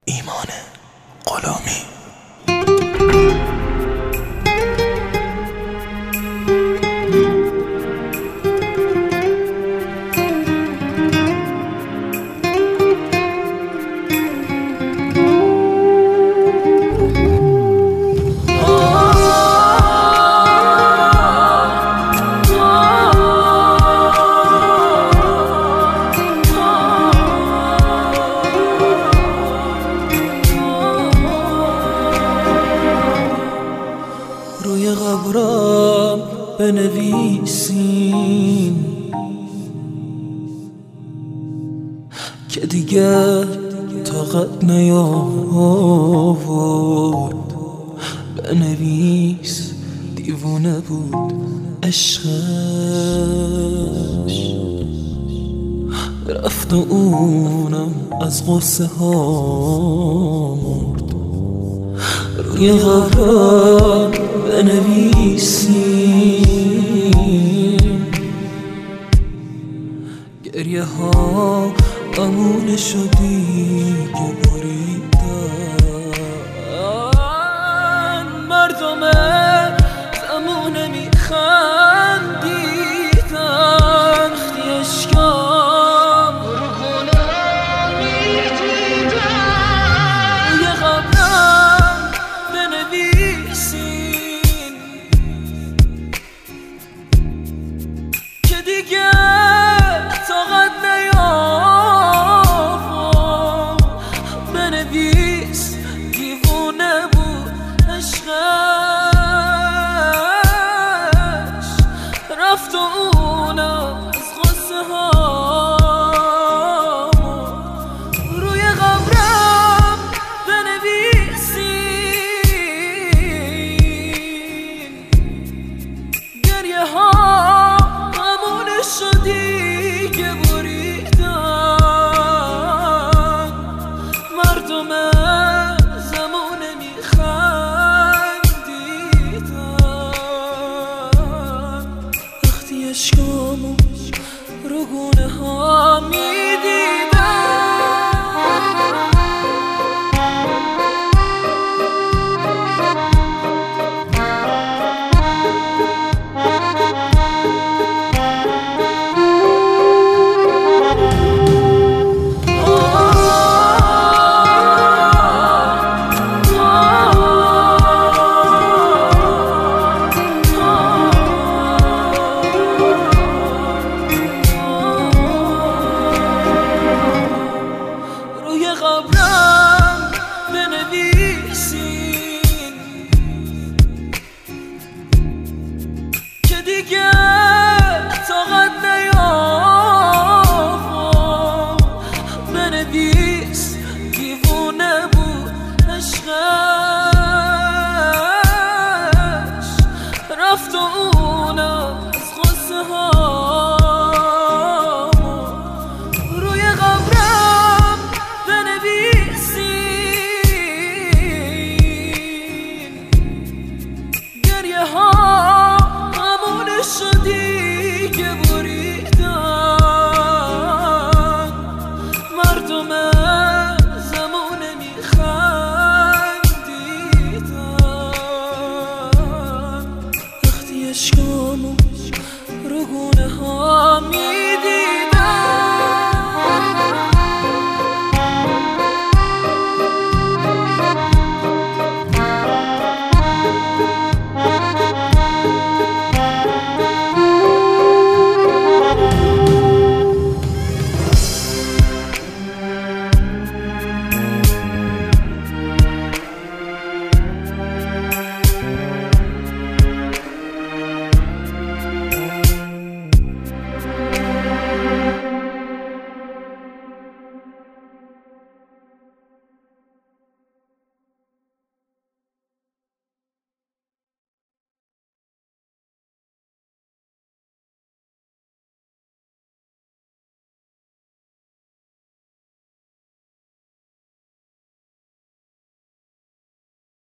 ایمان غلامی. روی قبرم بنویسین که دیگر طاقت نیاورد. بنویس دیوونه بود عشقش، رفت و اونم از غصه ها مرد. روی قبرم بنویسین گریه ها امون شدی که بریدن. مردم زمونه میخندیدن، وقتی اشکام برگونم میدیدن. روی قبرم بنویسین که دیگه طاقت نیاورد. بنویس دیوونه بود عشقش، رفت و اونم از غصه ها مرد. روی قبرم بنویسین گریه ها همون شدی که بریدن. مردم زمونه میخندیدن، وقتی اشکامو رو گونه ها میدیدن. روی قبرم بنویسین که دیگه طاقت نیاورد. بنویس